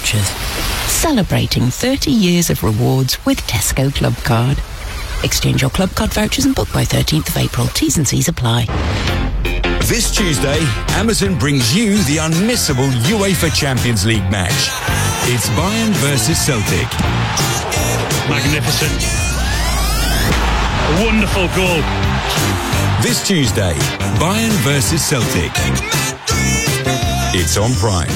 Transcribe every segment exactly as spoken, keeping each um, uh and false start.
vouchers. Celebrating thirty years of rewards with Tesco Club Card. Exchange your Club Card vouchers and book by thirteenth of April. T's and C's apply. This Tuesday, Amazon brings you the unmissable UEFA Champions League match. It's Bayern versus Celtic. Magnificent. A wonderful goal. This Tuesday, Bayern versus Celtic. It's on Prime.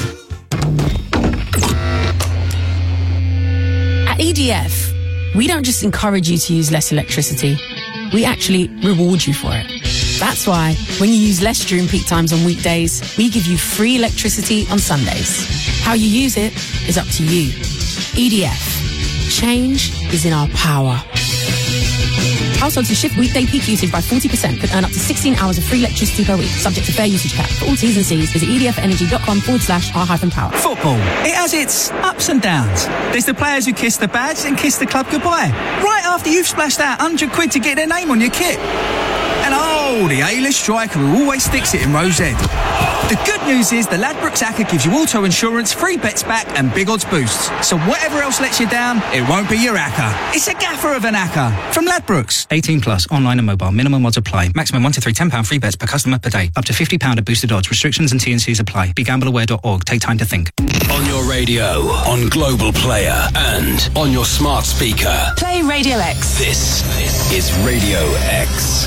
At E D F, we don't just encourage you to use less electricity, we actually reward you for it. That's why, when you use less during peak times on weekdays, we give you free electricity on Sundays. How you use it is up to you. E D F. Change is in our power. Households who shift weekday peak usage by forty percent could earn up to sixteen hours of free electricity per week, subject to fair usage cap. For all T's and C's, visit edfenergy.com forward slash r hyphen power. Football. It has its ups and downs. There's the players who kiss the badge and kiss the club goodbye, right after you've splashed out one hundred quid to get their name on your kit. And oh, the A-list striker who always sticks it in row Z. The good news is the Ladbrokes A C C A gives you auto insurance, free bets back and big odds boosts. So whatever else lets you down, it won't be your A C C A. It's a gaffer of an A C C A. From Ladbrokes. eighteen plus, online and mobile. Minimum odds apply. Maximum one to three ten pounds free bets per customer per day. Up to fifty pounds of boosted odds. Restrictions and T and C's apply. Be gamble aware dot org. Take time to think. On your radio, on Global Player and on your smart speaker. Play Radio X. This is Radio X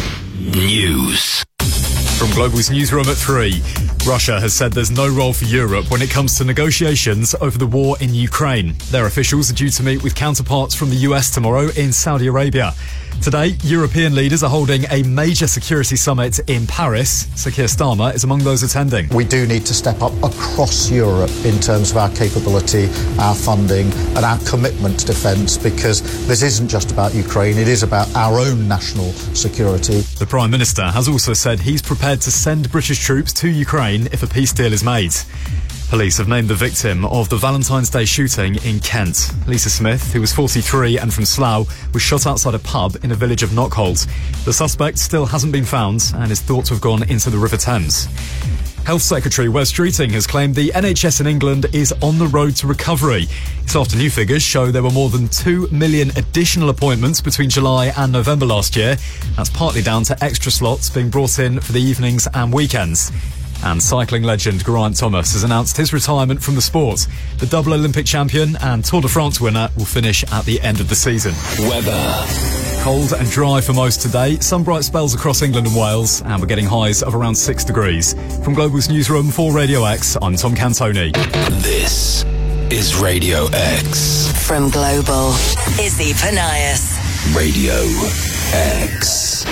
News. From Global's newsroom at three, Russia has said there's no role for Europe when it comes to negotiations over the war in Ukraine. Their officials are due to meet with counterparts from the U S tomorrow in Saudi Arabia. Today, European leaders are holding a major security summit in Paris. Sir Keir Starmer is among those attending. We do need to step up across Europe in terms of our capability, our funding and our commitment to defence, because this isn't just about Ukraine, it is about our own national security. The Prime Minister has also said he's prepared to send British troops to Ukraine if a peace deal is made. Police have named the victim of the Valentine's Day shooting in Kent. Lisa Smith, who was forty-three and from Slough, was shot outside a pub in a village of Knockholt. The suspect still hasn't been found and is thought to have gone into the River Thames. Health Secretary Wes Streeting has claimed the N H S in England is on the road to recovery. It's after new figures show there were more than two million additional appointments between July and November last year. That's partly down to extra slots being brought in for the evenings and weekends. And cycling legend Geraint Thomas has announced his retirement from the sport. The double Olympic champion and Tour de France winner will finish at the end of the season. Weather. Cold and dry for most today. Some bright spells across England and Wales, and we're getting highs of around six degrees. From Global's newsroom for Radio X, I'm Tom Cantoni. This is Radio X. From Global, Izzy Panias. Radio X.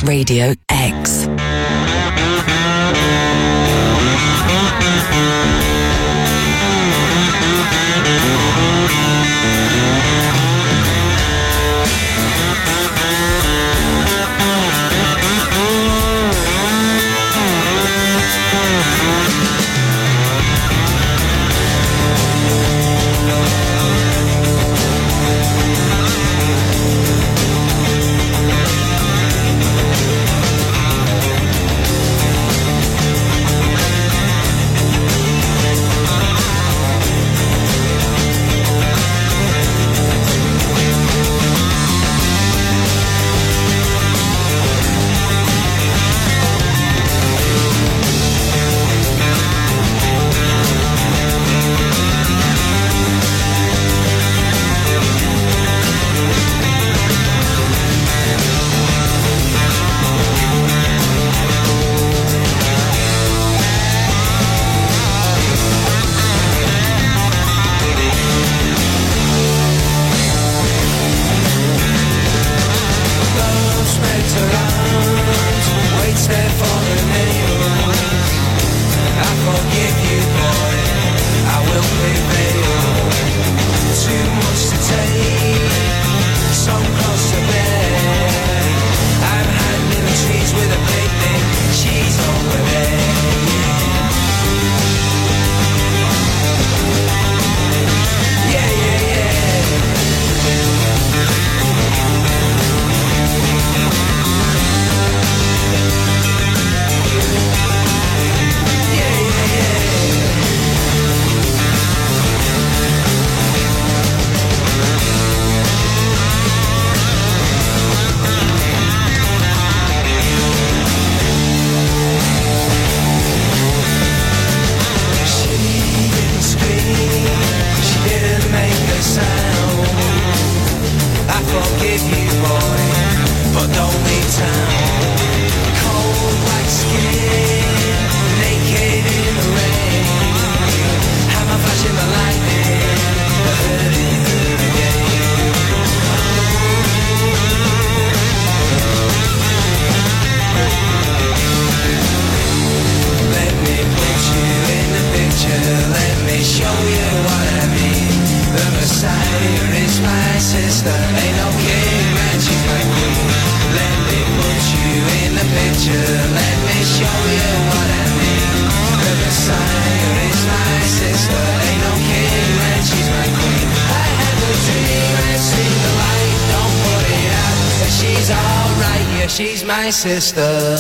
Radio X. She's my sister.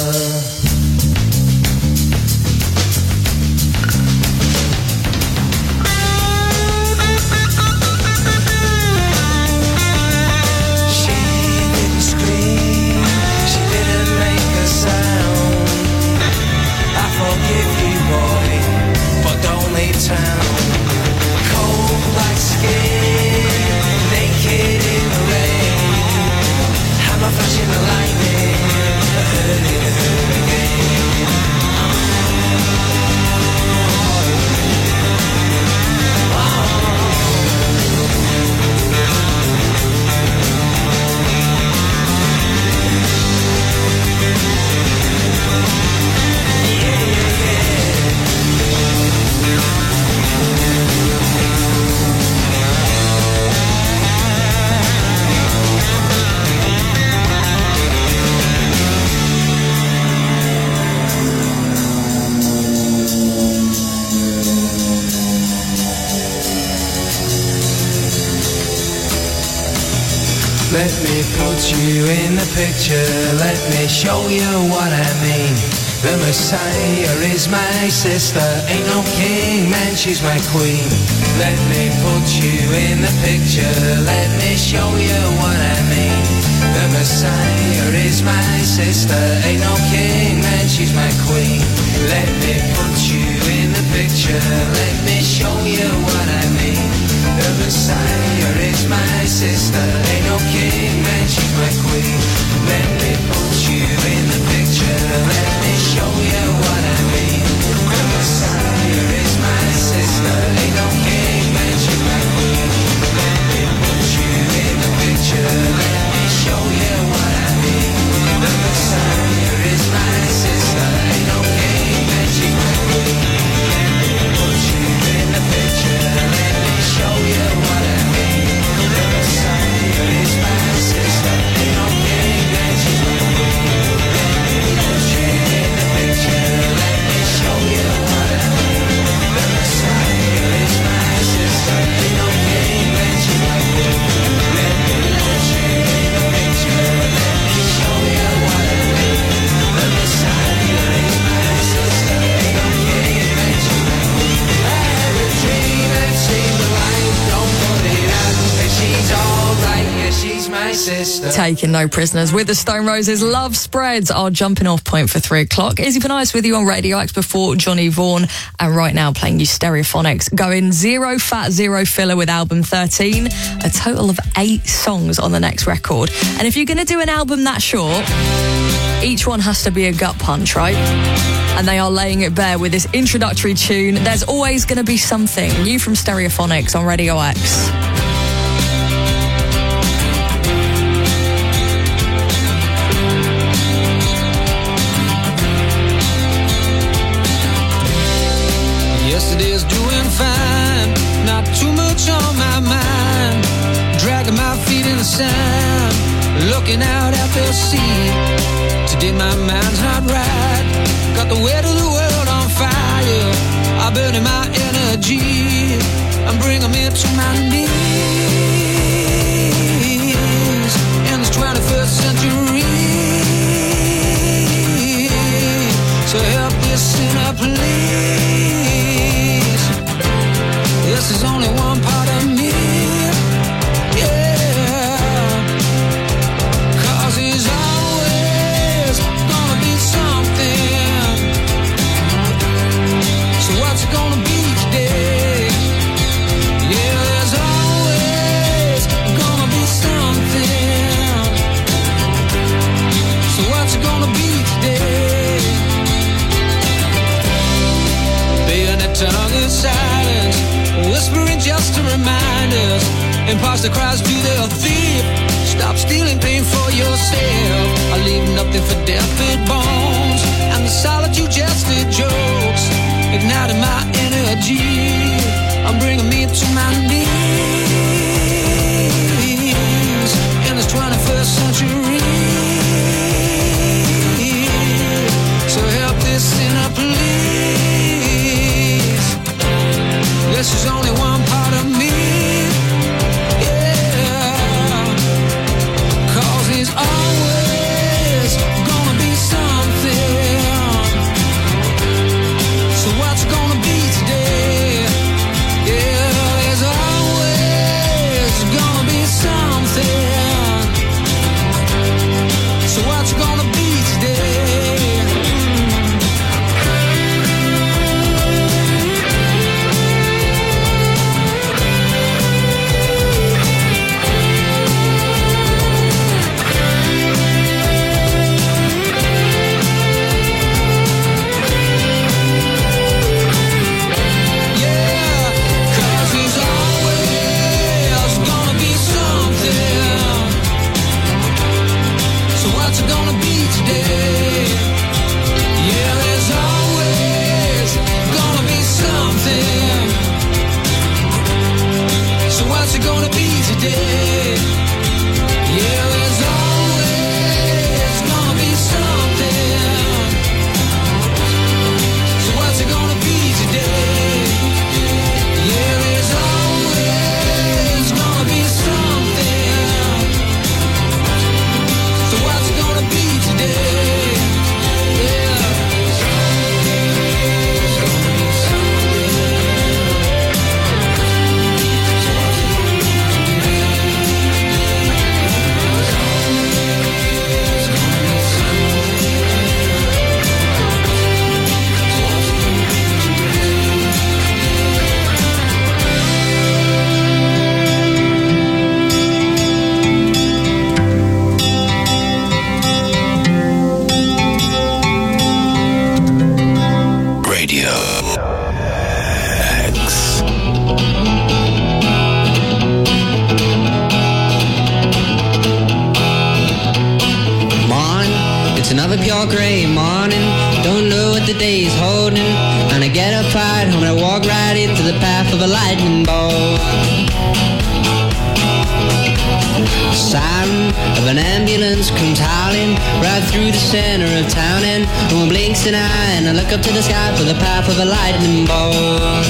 Let me put you in the picture, let me show you what I mean. The Messiah is my sister, ain't no king, man, she's my queen. Let me put you in the picture, let me show you what I mean. The Messiah is my sister, ain't no king, man, she's my queen. Let me put you in the picture, let me show you what I mean. The Messiah is my sister, ain't no king, man, she's my queen. Let me put you in the picture, let me show you what I mean. The Messiah is my sister, ain't no king, man, she's my queen. Let me put you in the picture, let me show you what I mean. The Messiah Taking no prisoners with the Stone Roses. Love Spreads, our jumping off point for three o'clock. Izzy Panice with you on Radio X before Johnny Vaughan, and right now playing you Stereophonics, going zero fat, zero filler with album thirteen, a total of eight songs on the next record. And if you're going to do an album that short, each one has to be a gut punch, right? And they are laying it bare with this introductory tune, There's Always Gonna Be Something, new from Stereophonics on Radio X. Yesterday's doing fine, not too much on my mind. Dragging my feet in the sand, looking out at the sea. Today my mind's not right, got the weight of the world on fire. I'm burning my energy, I'm bringing me to my knees in this twenty-first century. So help this sinner please. This is only one part of me, yeah. Cause he's always gonna be something. So what's it gonna be today? Yeah, there's always gonna be something. So what's it gonna be today? Bayonet tongue in silence, whispering just to remind us. Imposter cries to the thief, stop stealing pain for yourself. I leave nothing for deathbed bones, and the solitude just the jokes, igniting my energy, I'm bringing me to my knees in this twenty-first century. So help this sinner please. This is only one part of me, yeah. Cause he's always gonna be something. So what's it gonna be today? Yeah, there's always gonna be something. So what's it gonna be today? Up to the sky for the path of a lightning bolt.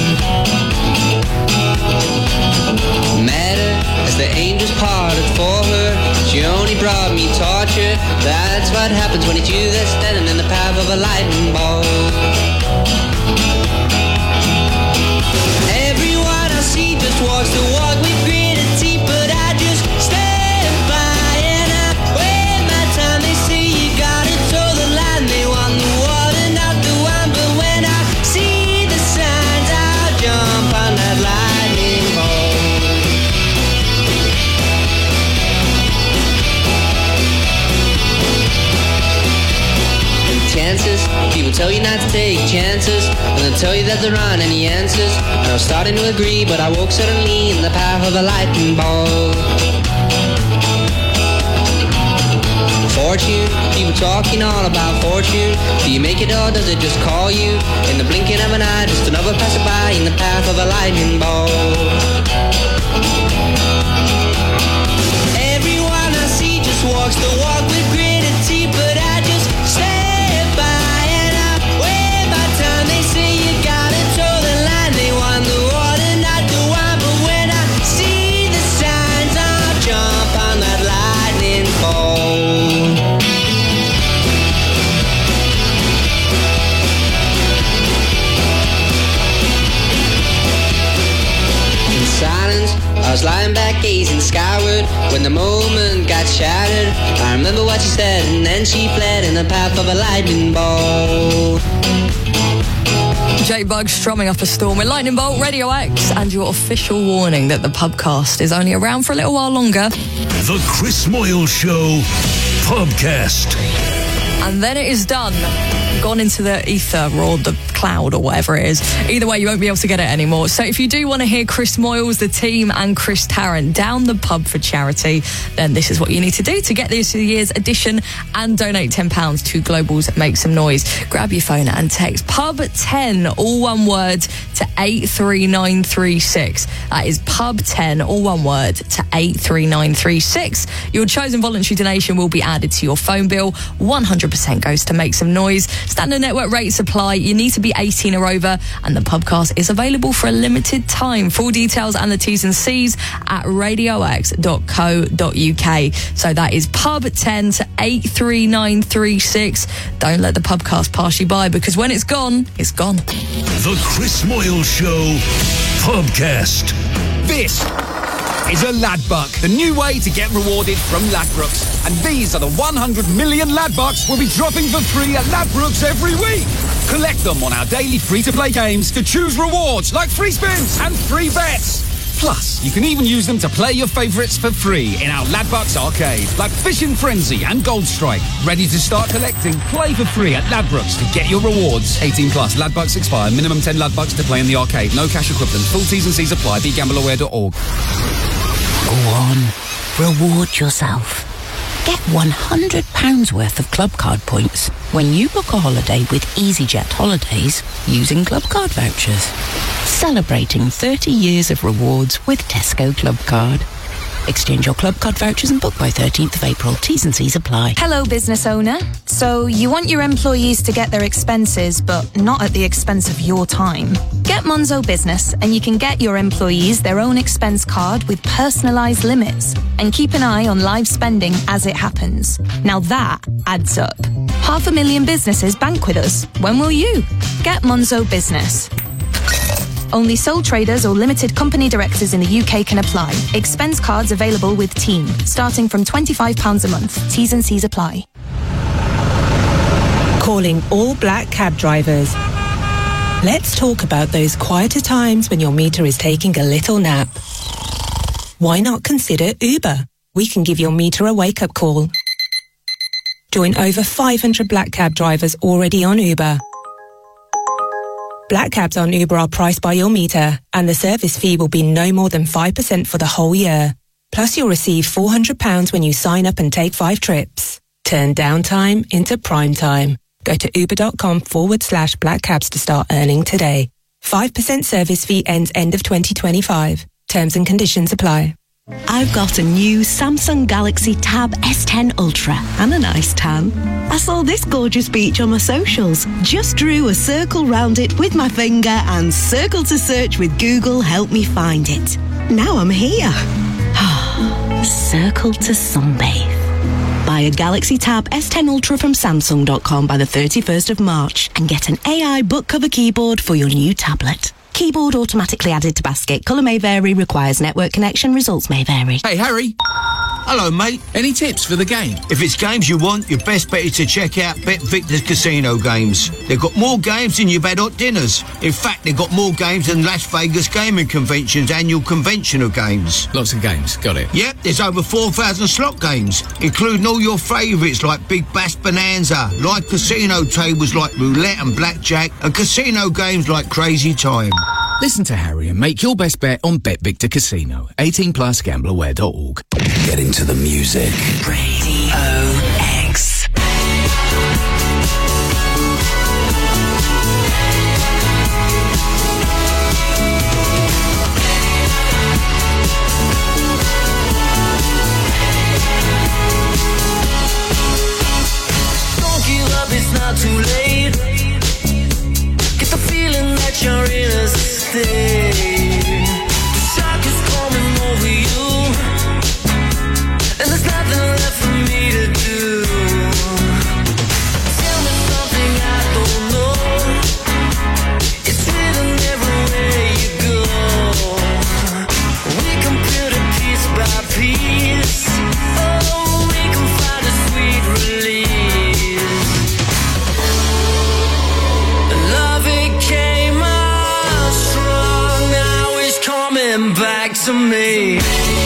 Met her as the angels parted for her. She only brought me torture. That's what happens when it's you that's standing in the path of a lightning bolt. Everyone I see just walks the walk with gritted teeth, but I just stand by and I People tell you not to take chances, and they'll tell you that there aren't any answers. And I was starting to agree, but I woke suddenly in the path of a lightning ball. Fortune, people talking all about fortune. Do you make it or does it just call you? In the blinking of an eye, just another passerby in the path of a lightning ball. Everyone I see just walks the walk with grit and teeth, but I just stay by and I wave my time. They say you gotta toe the line, they want the water, not the wine. But when I see the signs, I'll jump on that lightning ball. Silence, I was lying back gazing skyward when the moment got shattered. I remember what she said and then she fled in the path of a lightning ball. Jake Bugg strumming up a storm with Lightning Bolt, Radio X, and your official warning that the pubcast is only around for a little while longer. The Chris Moyle Show Pubcast. And then it is done. Gone into the ether or the cloud or whatever it is. Either way, you won't be able to get it anymore. So if you do want to hear Chris Moyles, the team, and Chris Tarrant down the pub for charity, then this is what you need to do to get this year's edition and donate ten pounds to Global's Make Some Noise. Grab your phone and text pub ten, all one word, to eight three nine three six. That is pub ten, all one word, to eight three nine three six. Your chosen voluntary donation will be added to your phone bill. one hundred percent goes to Make Some Noise. Standard network rates apply. You need to be eighteen or over, and the pubcast is available for a limited time. Full details and the T's and C's at radio x dot co dot uk. So that is pub ten to eight three nine three six. Don't let the pubcast pass you by, because when it's gone, it's gone. The Chris Moyle Show Pubcast. This is a Ladbuck, the new way to get rewarded from Ladbrokes. And these are the one hundred million Ladbucks we'll be dropping for free at Ladbrokes every week. Collect them on our daily free-to-play games to choose rewards like free spins and free bets. Plus, you can even use them to play your favourites for free in our Ladbucks arcade, like Fishing Frenzy and Gold Strike. Ready to start collecting? Play for free at Ladbrokes to get your rewards. eighteen plus. Ladbucks expire. Minimum ten Ladbucks to play in the arcade. No cash equivalent. Full T's and C's apply. be gamble aware dot org. Go on, reward yourself. Get one hundred pounds worth of club card points when you book a holiday with EasyJet Holidays using club card vouchers. Celebrating thirty years of rewards with Tesco Club Card. Exchange your club card vouchers and book by thirteenth of April. T's and C's apply. Hello, business owner. So you want your employees to get their expenses, but not at the expense of your time. Get Monzo Business and you can get your employees their own expense card with personalised limits and keep an eye on live spending as it happens. Now that adds up. Half a million businesses bank with us. When will you? Get Monzo Business. Only sole traders or limited company directors in the U K can apply. Expense cards available with Team, starting from twenty-five pounds a month. T's and C's apply. Calling all black cab drivers. Let's talk about those quieter times when your meter is taking a little nap. Why not consider Uber? We can give your meter a wake-up call. Join over five hundred black cab drivers already on Uber. Black cabs on Uber are priced by your meter, and the service fee will be no more than five percent for the whole year. Plus, you'll receive four hundred pounds when you sign up and take five trips. Turn downtime into prime time. Go to uber.com forward slash black cabs to start earning today. five percent service fee ends end of twenty twenty-five. Terms and conditions apply. I've got a new Samsung Galaxy Tab S ten Ultra and a nice tan. I saw this gorgeous beach on my socials. Just drew a circle round it with my finger and Circle to Search with Google helped me find it. Now I'm here. Circle to sunbathe. Buy a Galaxy Tab S ten Ultra from Samsung dot com by the thirty-first of March and get an A I book cover keyboard for your new tablet. Keyboard automatically added to basket. Colour may vary. Requires network connection. Results may vary. Hey, Harry. Hello, mate. Any tips for the game? If it's games you want, your best bet is to check out Bet Victor's Casino Games. They've got more games than you've had hot dinners. In fact, they've got more games than Las Vegas Gaming Convention's annual convention of games. Lots of games, got it. Yep, there's over four thousand slot games, including all your favourites like Big Bass Bonanza, live casino tables like roulette and blackjack, and casino games like Crazy Time. Listen to Harry and make your best bet on Bet Victor Casino. eighteen plus gambler aware dot org. Get into the music. Radio X. Don't give up, it's not too late. Get the feeling that you're in a state. The shock is coming over you, and there's nothing left for me to do. Tell me something I don't know. It's written everywhere you go. We can build it piece by piece. Oh, we can find a sweet release. Love, it came out strong. Now it's coming back to me.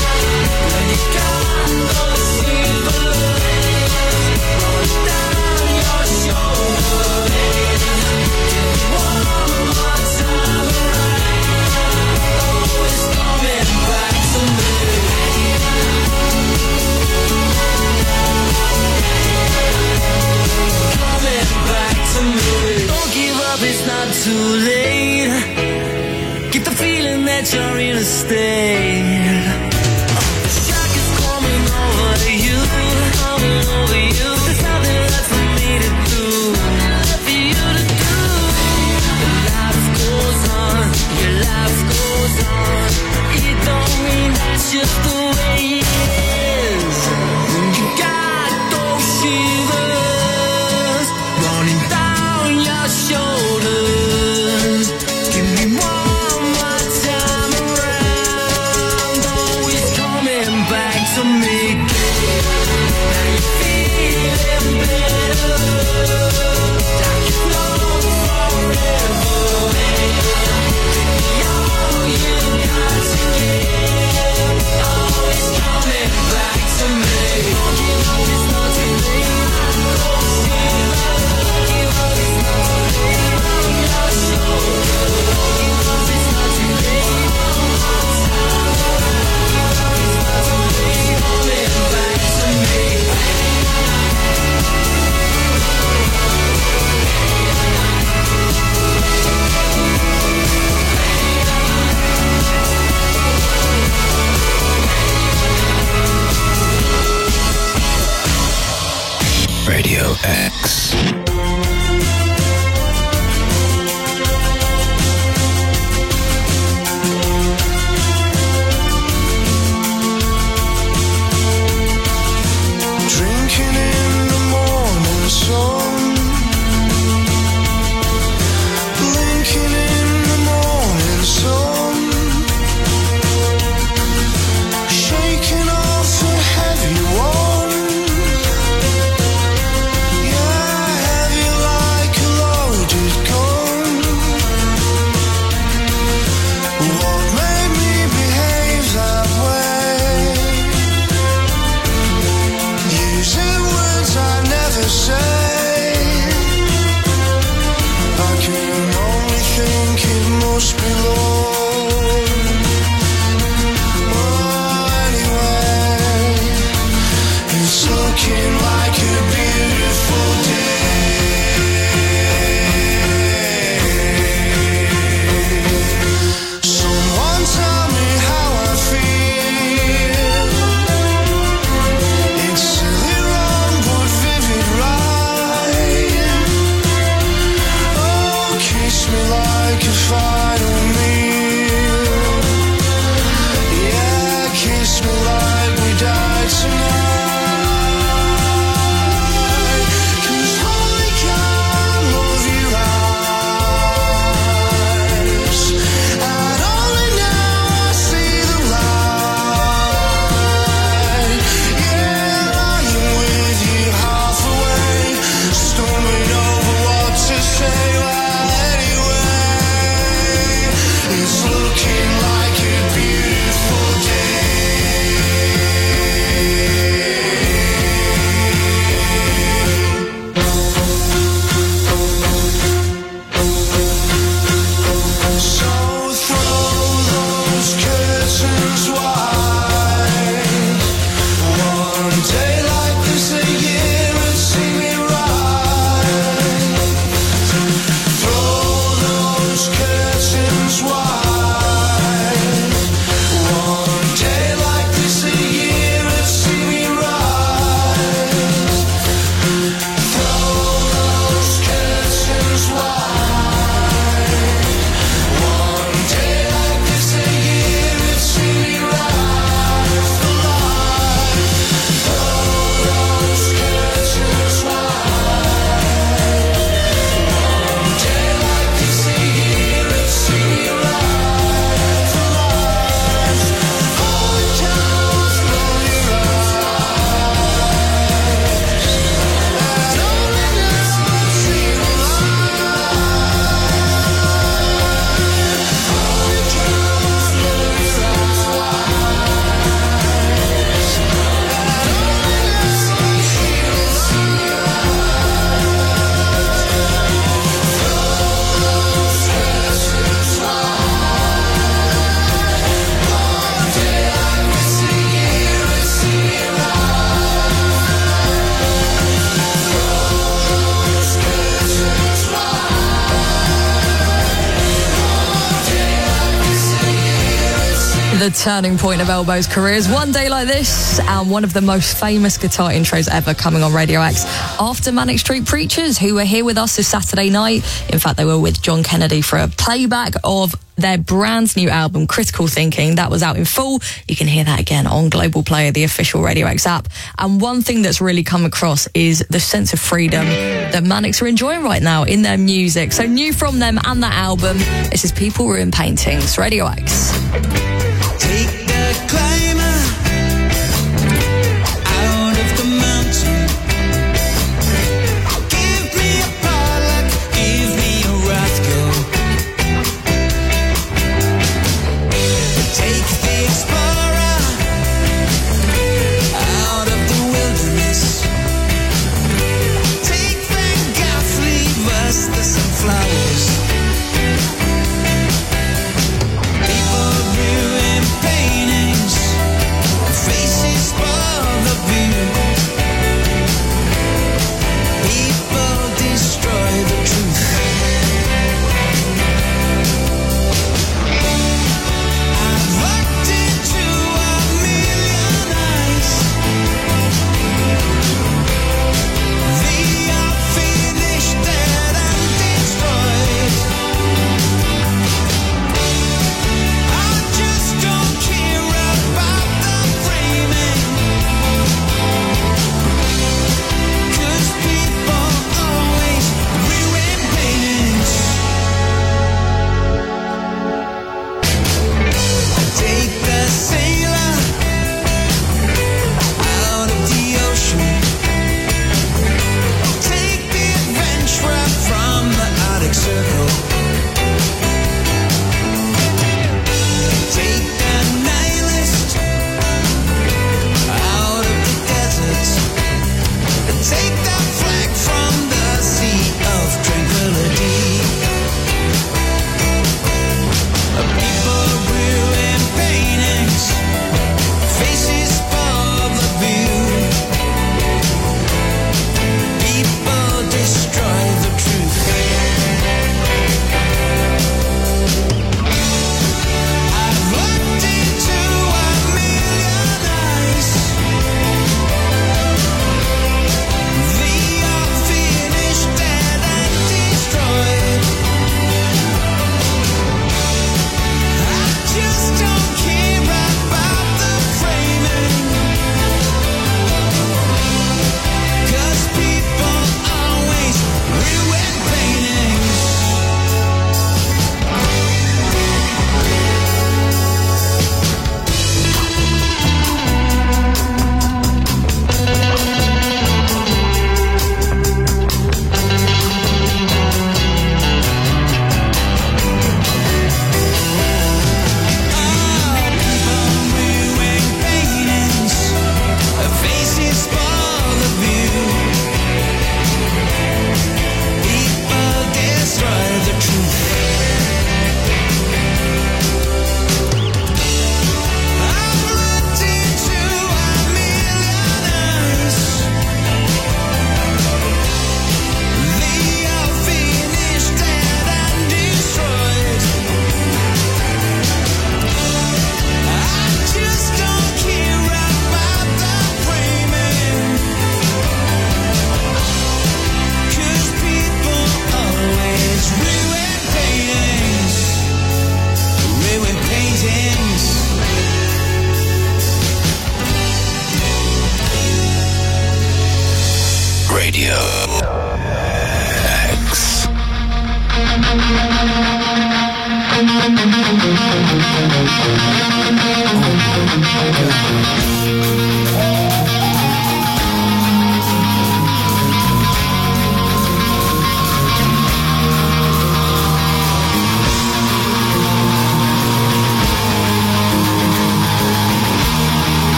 Don't give up, it's not too late. Get the feeling that you're in a state. The shock is coming over you, coming over you. There's nothing left for me to do, left for you to do. Your life goes on, your life goes on. It don't mean that's just the way it is. You got those shivers running down your shoulders. Give me one more time around. Oh, it's coming back to me. Now you're feeling better, like you know forever. Baby, all you got to give. Oh, it's coming back to me. Don't give up, it's not too late. Don't give up, it's not too late. On your shoulders. Don't give up, it's not too late. One more time around. It's not too late. Coming back to me. Radio X. Drinking in the morning sun, blinking in the morning sun, shaking off a heavy one. Yeah, heavy like a loaded gun. What made me behave that way? Using words I never say. I can only think it must be love. Oh, anyway, it's looking like a beautiful day. Someone tell me how I feel. It's silly wrong but vivid right. Oh, kiss me like a final meal. The turning point of Elbow's career is One Day Like This, and one of the most famous guitar intros ever coming on Radio X after Manic Street Preachers, who were here with us this Saturday night. In fact, they were with John Kennedy for a playback of their brand new album, Critical Thinking. That was out in full. You can hear that again on Global Player, the official Radio X app. And one thing that's really come across is the sense of freedom that Manics are enjoying right now in their music. So new from them and that album, this is People Ruin Paintings, Radio X. Take the climber out of the mountain. Give me a Pollock, give me a Rothko. Take the explorer out of the wilderness. Take Van Gogh, leave us the sunflowers.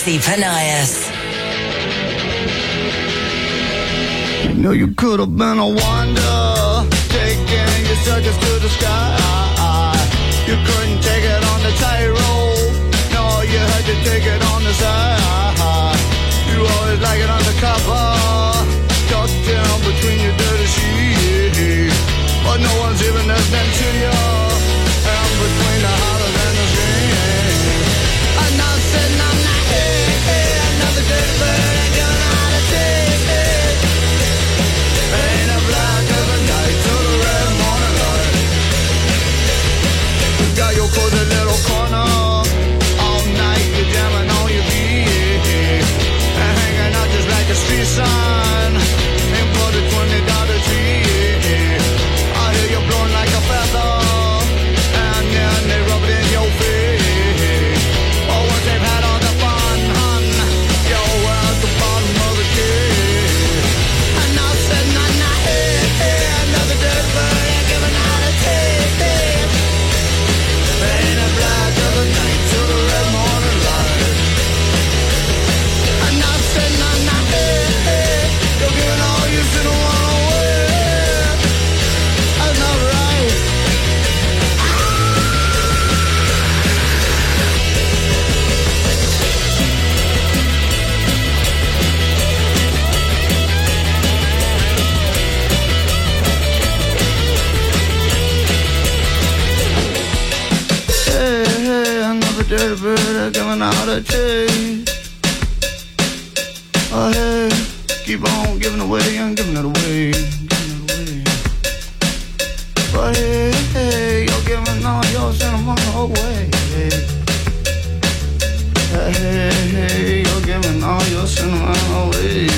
Easy Panias. You know you could have been a wonder, taking your circus to the sky. You couldn't take it on the tightrope, no, you had to take it on the side. You always like it undercover, tucked down between your dirty sheets. But no one's even listening to you, and between the hollers and the screams. I'm not sitting on my head, another dirty bird ain't gonna out of taste. Ain't a black of the night to the red morning light. You got your cozy little corner, all night you're jamming on your feet, and hanging out just like a street sign, and put a twenty dollar tree. I hear you blowing like a feather, and then they rub it in your face. Oh, once they've had all the fun, hun, you're at the bottom of the cave. And now sitting on my head, another dead bird ain't giving out a taste. Ain't a black of the night to the red morning light. And now sitting on my head, you're giving all you should have won away. That's not right. Hey, hey, another dirty bird coming out of chase. Oh, hey, keep on giving away and giving it away, giving it away. But hey, hey, you're giving all your sentimental away. Hey, hey, hey, you're giving all your sentimental away.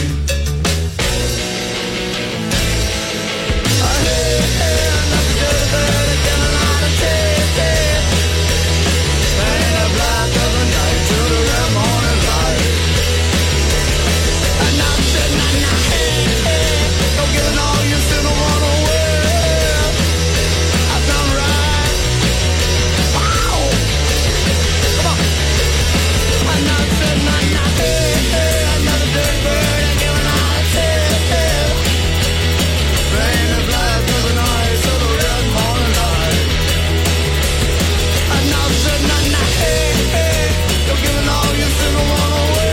Oh, hey, hey, another dirty bird coming out of chase. Ain't a black of the night to the red morning light. And I'm sitting on my head, you're giving all you should have won away. That's not right. Wow. Come on. And I'm sitting on my head, another dirty bird ain't giving out a tail. Ain't a black of the night to the red morning light. And I'm sitting on my head, you're giving all you should have won away.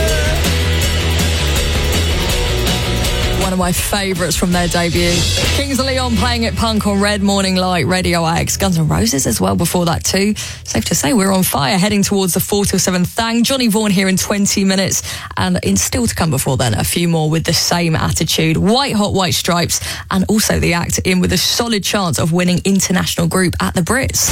One of my favourites from their debut. Kings of Leon playing it punk on Red Morning Light, Radio X. Guns N' Roses as well before that too. Safe to say we're on fire, heading towards the four till seven thang. Johnny Vaughan here in twenty minutes. And in still to come before then, a few more with the same attitude. White Hot White Stripes, and also the act in with a solid chance of winning International Group at the Brits.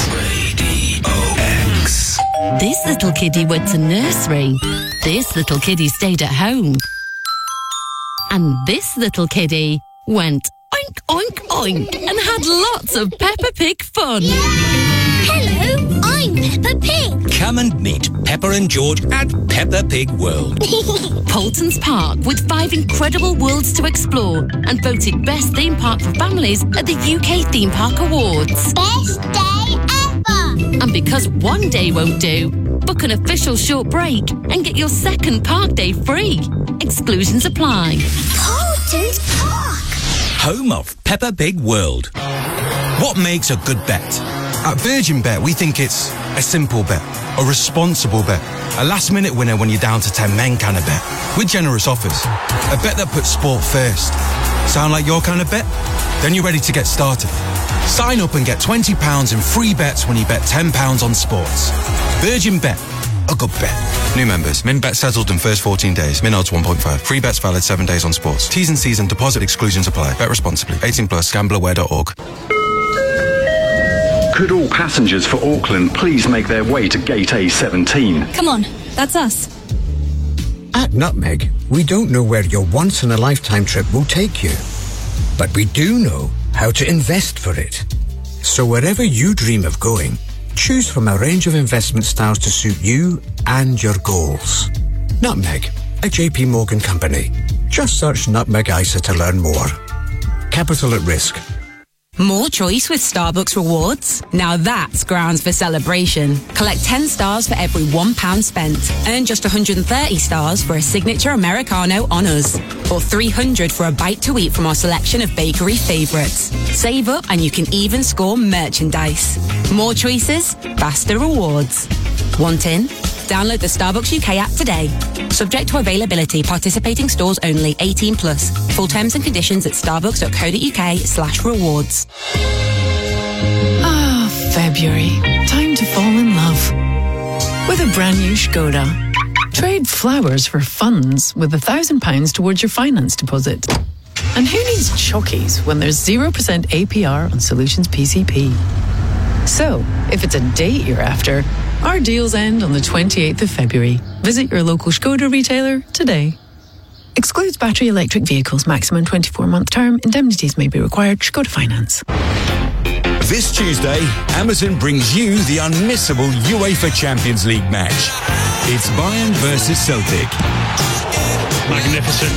X. This little kiddie went to nursery. This little kiddie stayed at home. And this little kiddie went oink, oink, oink and had lots of Peppa Pig fun. Hello, I'm Peppa Pig. Come and meet Peppa and George at Peppa Pig World. Polton's Park, with five incredible worlds to explore, and voted best theme park for families at the U K Theme Park Awards. Best day ever. And because one day won't do, book an official short break and get your second park day free. Exclusions apply. Polton's Park. Home of Peppa Pig World. What makes a good bet? At Virgin Bet, we think it's a simple bet, a responsible bet, a last-minute winner when you're down to ten men kind of bet, with generous offers. A bet that puts sport first. Sound like your kind of bet? Then you're ready to get started. Sign up and get twenty pounds in free bets when you bet ten pounds on sports. Virgin Bet. A good bet. New members. Min bet settled in first fourteen days. Min odds one point five. Free bets valid seven days on sports. T's and C's and deposit exclusions apply. Bet responsibly. eighteen plus. Gambler aware dot org. Could all passengers for Auckland please make their way to Gate A seventeen? Come on, that's us. At Nutmeg, we don't know where your once-in-a-lifetime trip will take you, but we do know how to invest for it. So wherever you dream of going, choose from a range of investment styles to suit you and your goals. Nutmeg, a J P Morgan company. Just search Nutmeg I S A to learn more. Capital at risk. More choice with Starbucks Rewards? Now that's grounds for celebration. Collect ten stars for every one pound spent. Earn just one hundred thirty stars for a signature Americano on us. Or three hundred for a bite to eat from our selection of bakery favourites. Save up and you can even score merchandise. More choices, faster rewards. Want in? Download the Starbucks U K app today. Subject to availability. Participating stores only. eighteen plus. Full terms and conditions at starbucks.co.uk slash rewards. Ah, February. Time to fall in love. With a brand new Skoda. Trade flowers for funds with a thousand pounds towards your finance deposit. And who needs chockies when there's zero percent A P R on Solutions P C P? So, if it's a date you're after, our deals end on the twenty-eighth of February. Visit your local Skoda retailer today. Excludes battery electric vehicles. Maximum twenty-four month term. Indemnities may be required. Skoda Finance. This Tuesday, Amazon brings you the unmissable UEFA Champions League match. It's Bayern versus Celtic. Magnificent.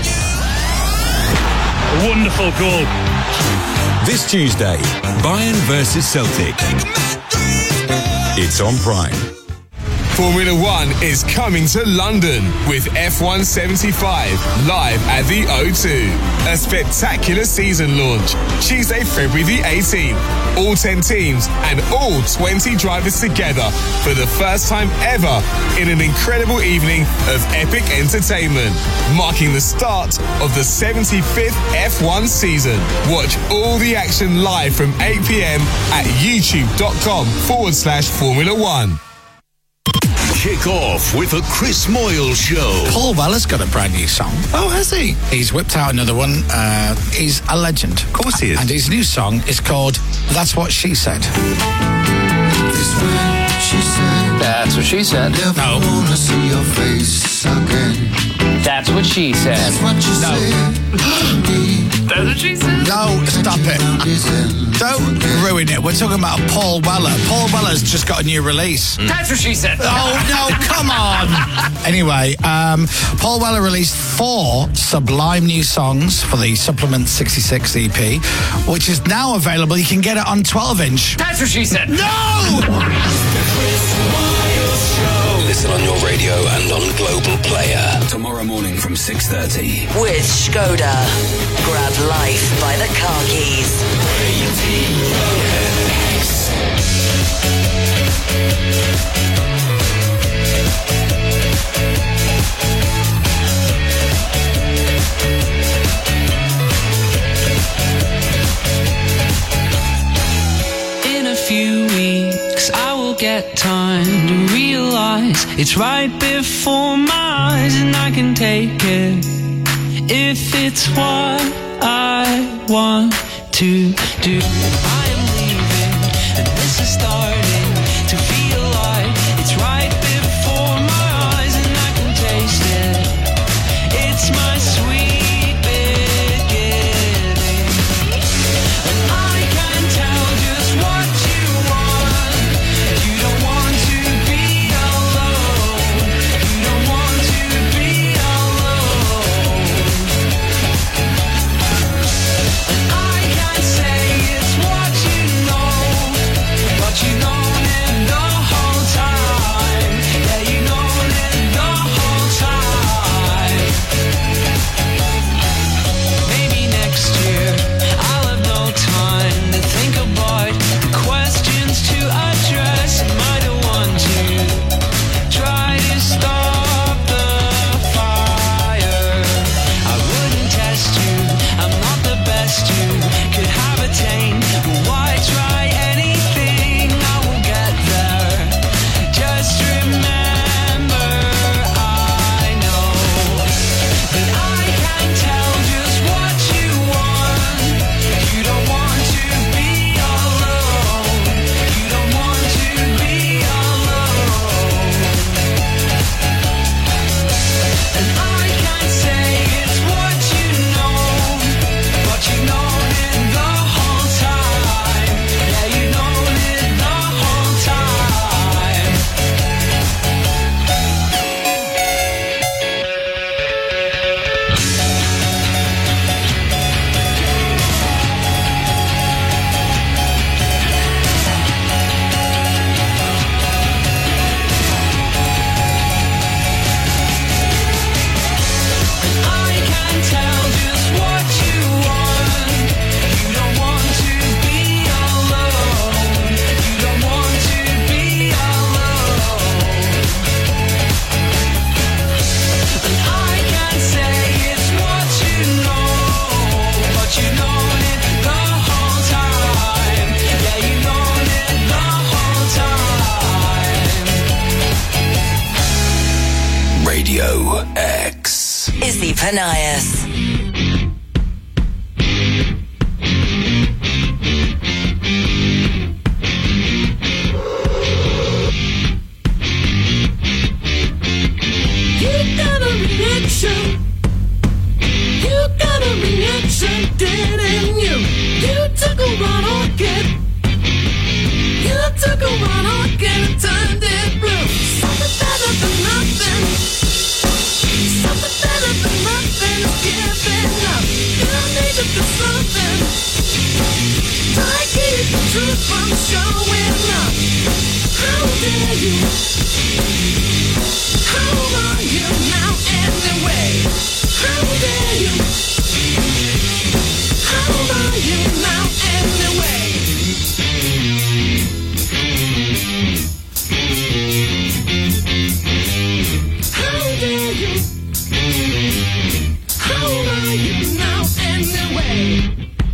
A wonderful goal. This Tuesday, Bayern versus Celtic. It's on Prime. Formula One is coming to London with F one seventy-five live at the O two. A spectacular season launch, Tuesday, February the eighteenth. All ten teams and all twenty drivers together for the first time ever in an incredible evening of epic entertainment, marking the start of the seventy-fifth F one season. Watch all the action live from eight p.m. at youtube.com forward slash Formula One. Kick off with the Chris Moyle Show. Paul Weller's got a brand new song. Oh, has he? He's whipped out another one. Uh, he's a legend. Of course he is. And his new song is called That's What She Said. This way she said. That's what she said. Never No. wanna see your face again. That's what she said. That's what you No. said. That's what she said. No, stop it. Don't ruin it. We're talking about Paul Weller. Paul Weller's just got a new release. That's what she said. Oh, no, come on. Anyway, um, Paul Weller released four sublime new songs for the Supplement sixty-six E P, which is now available. You can get it on twelve inch. That's what she said. No! Listen on your radio and on Global Player. Tomorrow morning from six thirty. With Skoda. Grab life by the car keys. In a few weeks I will get time to realize it's right before my eyes, and I can take it if it's what I want to do. I am leaving and this is starting to feel like it's right before my eyes, and I can taste it. It's my sweet beginning, and I can tell just what you want. You don't want to be alone. You don't want to be alone. And I can say it's what you Tracy Panias. You got a reaction. You got a reaction, didn't you? You took a one orchid. You took a one orchid and turned it blue. Something better than nothing. Something better than nothing is giving up. You need to do something. Try to keep the truth from showing up. How dare you? How are you now anyway? How dare you? How are you now anyway? How dare you? How are you now anyway?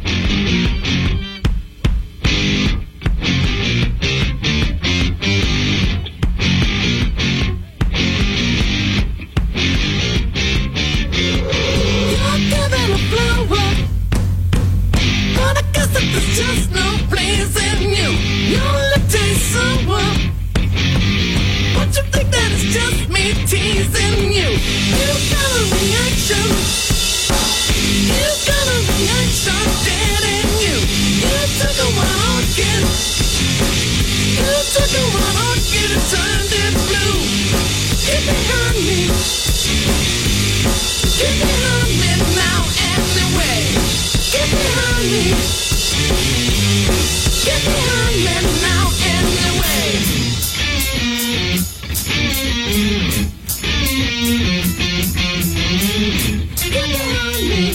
There's just no place in you. Your lip tastes sour. But you think that it's just me teasing you. You got a reaction. You got a reaction, didn't you? You took a one orchid. You took a one orchid and turned it blue. Get behind me. Get behind me now anyway. Get behind me. Get behind me now anyway. Get behind me.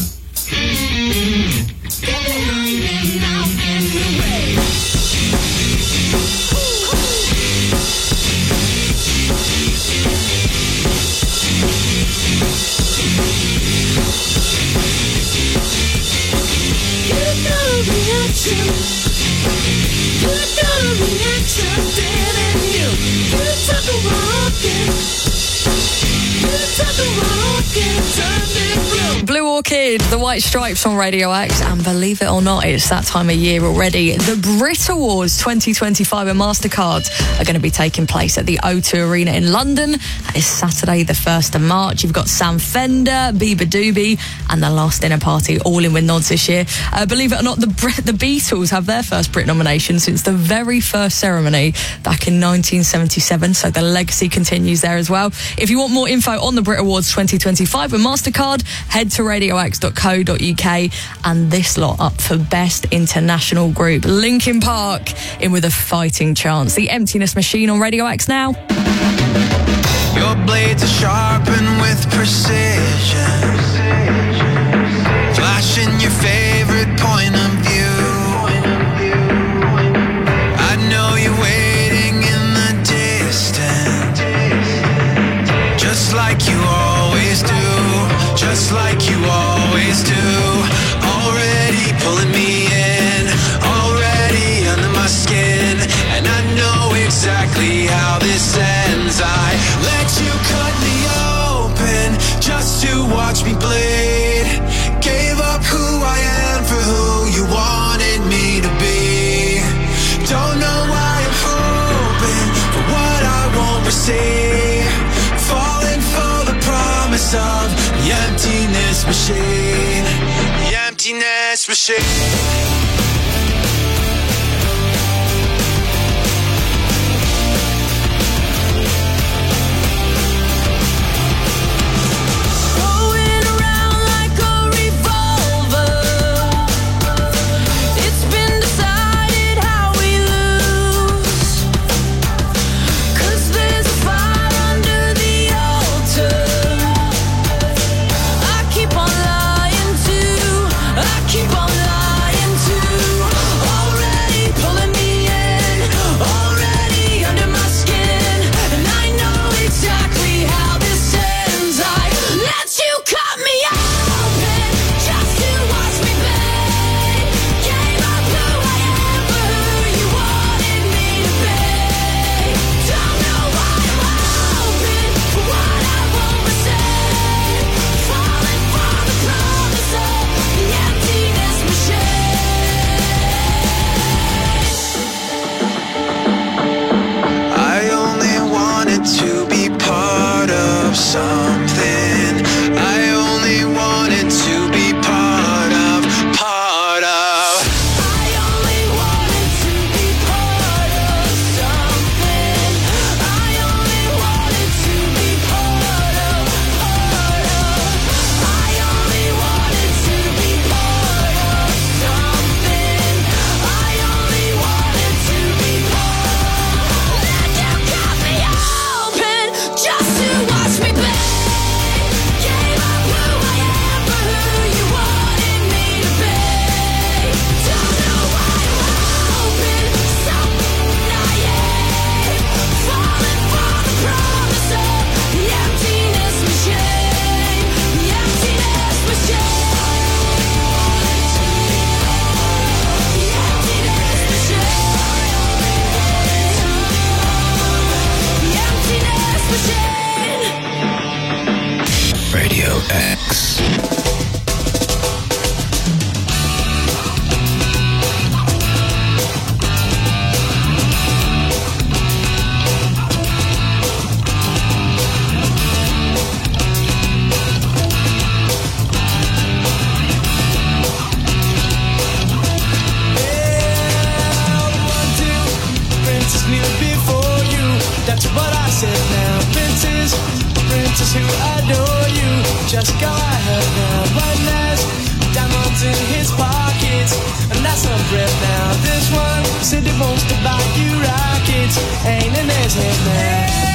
Get behind me now anyway. You got a reaction. You got a reaction, didn't you? You took a rocket. You took a rocket and turned it blue. Blue Orchid, the White Stripes on Radio X, and believe it or not, it's that time of year already. The Brit Awards twenty twenty-five and MasterCard are going to be taking place at the O two Arena in London. That is Saturday the first of March. You've got Sam Fender, Bieber Doobie, and The Last Dinner Party all in with nods this year. Uh, believe it or not, the, Brit- the Beatles have their first Brit nomination since the very first ceremony back in nineteen seventy-seven, so the legacy continues there as well. If you want more info on the Brit Awards twenty twenty-five with MasterCard, head to radio x dot co dot uk, and this lot up for Best International Group. Linkin Park in with A Fighting Chance. The Emptiness Machine on Radio X now. Your blades are sharpened with precision, flashing your favorite point of view. I know you're waiting in the distance, just like you always do, just like you always do. Already pulling me in, already under my skin, and I know exactly how this ends. I let you cut me open just to watch me bleed. Gave up who I am for who you wanted me to be. Don't know why I'm hoping for what I won't receive. Falling for the promise of the emptiness machine. The emptiness machine. Keep on lying X. Princess knew before you. That's what I said now. Princess, princess who adore you. Just go ahead now. One last diamonds in his pockets, and that's no breath now. This one said he wants to buy you rockets. Ain't in his head now.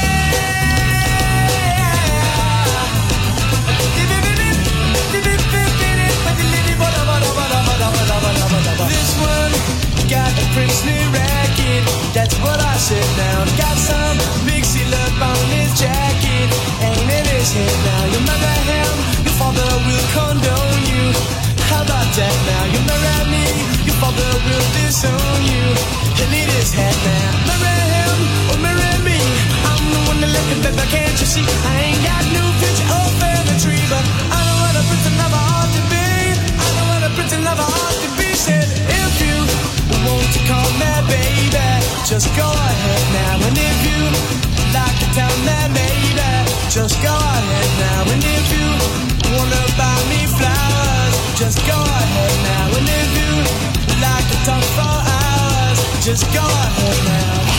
This one got a princely racket. That's what I said now. Got some big seal up on his jacket. Ain't in his head now. You marry him, your father will condone you. How about that now? You marry me, your father will disown you. He'll need his head now. Marry him or marry me. I'm the one that left it, baby, can't you see? I ain't got no future or family tree, but I know what a prince and lover ought to be. I know what a prince and lover ought to be. Said if you want to call me baby, just go ahead now. And if you like to tell me maybe, just go ahead now. And if you wanna buy me flowers, just go ahead now. And if you like to talk for hours, just go ahead now.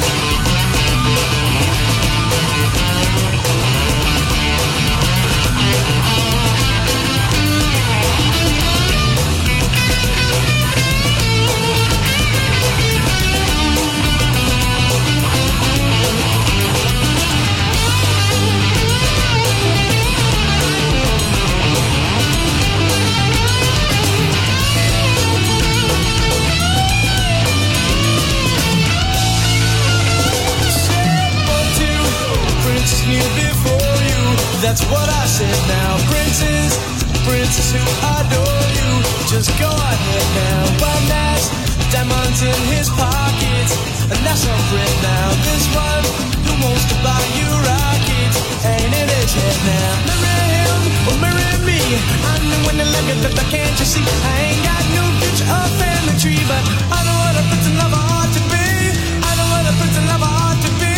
That's what I said now. Princess, princess who adore you. Just go ahead now. One last diamonds in his pockets, and that's no bread now. This one who wants to buy you rockets ain't in his head now. Marry him or marry me. I'm the one that like it, but can't you see? I ain't got no future or family tree, but I know what a prince and lover ought to be. I know what a prince and lover ought to be.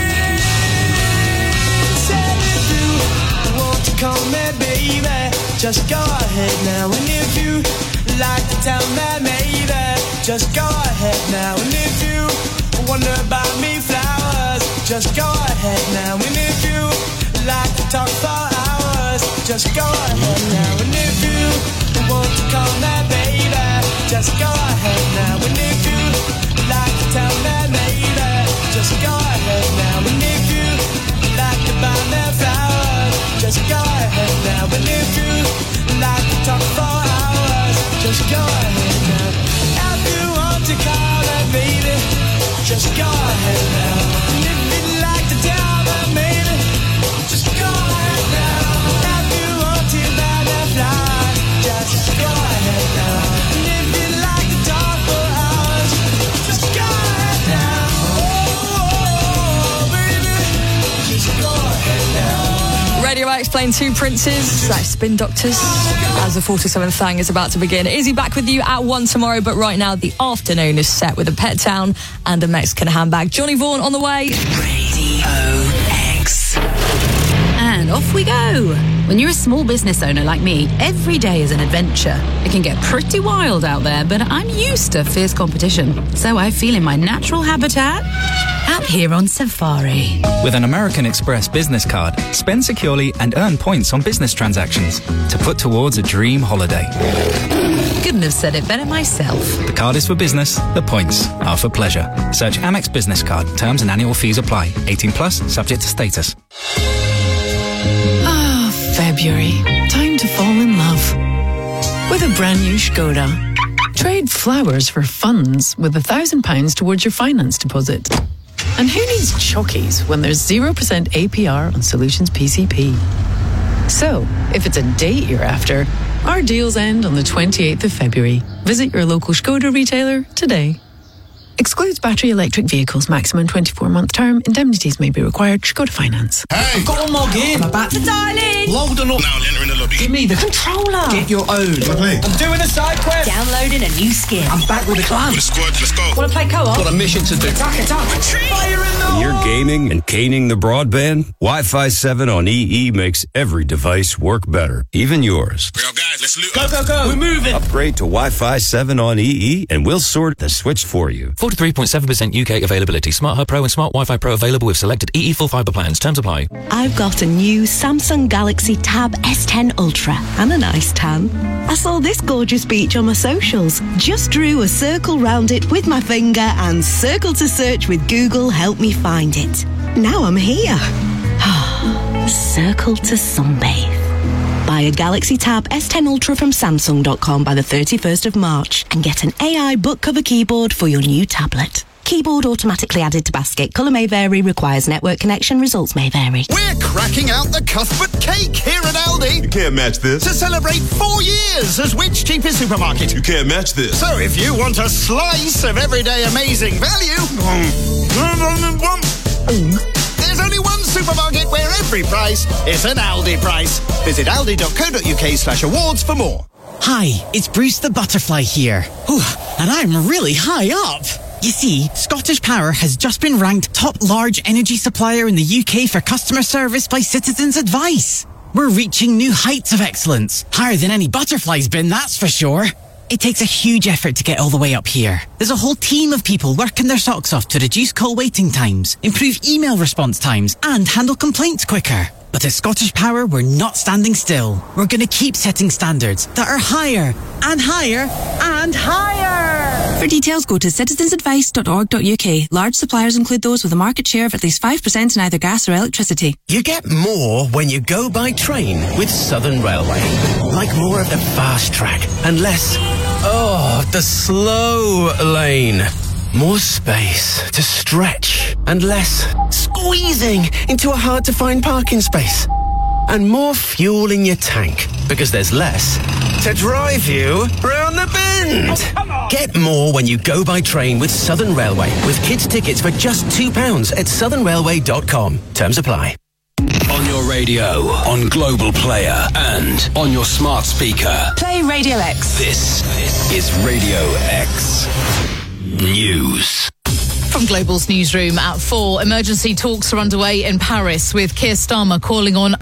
Said if you want to call me baby, just go ahead now. And if you like to tell me maybe, just go ahead now. And if you wanna buy me flowers, just go ahead now. And if you like to talk for hours, just go ahead now. And if you want to call me baby, just go ahead now. And if you like to tell me maybe, just go ahead now. And if you like to buy me flowers, just go ahead now. And if you like to talk for hours, just go ahead now. If you want to call me baby, just go ahead now. And if you'd like to tell me maybe, just go ahead now. If you want to buy me flowers, just go ahead now. And if you'd like to talk for hours, just go ahead now. Oh, oh, baby, just go ahead now. Radio X playing Two Princes, slash Spin Doctors, as the forty-seventh thing is about to begin. Izzy back with you at one tomorrow, but right now the afternoon is set with a pet town and a Mexican handbag. Johnny Vaughan on the way. Radio X. And off we go. When you're a small business owner like me, every day is an adventure. It can get pretty wild out there, but I'm used to fierce competition. So I feel in my natural habitat out here on safari. With an American Express business card, spend securely and earn points on business transactions to put towards a dream holiday. Couldn't have said it better myself. The card is for business, the points are for pleasure. Search Amex Business Card. Terms and annual fees apply. eighteen plus, subject to status. Ah, February. Time to fall in love. With a brand new Skoda. Trade flowers for funds with a thousand pounds towards your finance deposit. And who needs chockies when there's zero percent A P R on Solutions P C P? So, if it's a date you're after, our deals end on the twenty-eighth of February. Visit your local Skoda retailer today. Excludes battery electric vehicles. Maximum twenty-four month term. Indemnities may be required. Skoda Finance. Hey, I've got one more game. I'm about to dial in. Load on up. Now enter in the lobby. Give me the controller. Get your own. I'm doing a side quest. Downloading a new skin. I'm back with a clan. With a squad, let's go. Want to play co-op? Got a mission to do. Attack, attack. Fire in the You're gaming and caning the broadband? Wi-Fi seven on E E makes every device work better, even yours. Yo, guys, let's loot. Go, go, go. We're moving. Upgrade to Wi-Fi seven on E E and we'll sort the switch for you. forty-three point seven percent U K availability. Smart Hub Pro and Smart Wi-Fi Pro available with selected E E full fibre plans. Terms apply. I've got a new Samsung Galaxy Tab S ten Ultra and a nice tan. I saw this gorgeous beach on my socials. Just drew a circle round it with my finger and circle to search with Google helped me find it. Now I'm here. Circle to sunbathe. Buy a Galaxy Tab S ten Ultra from Samsung dot com by the thirty-first of March and get an A I book cover keyboard for your new tablet. Keyboard automatically added to basket. Colour may vary, requires network connection, results may vary. We're cracking out the Cuthbert cake here at Aldi. You can't match this. To celebrate four years as Which cheapest supermarket. You can't match this. So if you want a slice of everyday amazing value, there's only one supermarket where every price is an Aldi price. Visit aldi.co.uk slash awards for more. Hi, it's Bruce the Butterfly here. Whew, and I'm really high up. You see, Scottish Power has just been ranked top large energy supplier in the U K for customer service by Citizens Advice. We're reaching new heights of excellence, higher than any butterfly's been, that's for sure. It takes a huge effort to get all the way up here. There's a whole team of people working their socks off to reduce call waiting times, improve email response times, and handle complaints quicker. But at Scottish Power, we're not standing still. We're going to keep setting standards that are higher and higher and higher. For details, go to citizens advice dot org dot U K. Large suppliers include those with a market share of at least five percent in either gas or electricity. You get more when you go by train with Southern Railway. Like more of the fast track and less, oh, the slow lane. More space to stretch and less squeezing into a hard-to-find parking space. And more fuel in your tank because there's less to drive you round the bend. Oh, get more when you go by train with Southern Railway with kids' tickets for just two pounds at southern railway dot com. Terms apply. On your radio, on Global Player, and on your smart speaker. Play Radio X. This is Radio X News. From Global's newsroom at four, emergency talks are underway in Paris with Keir Starmer calling on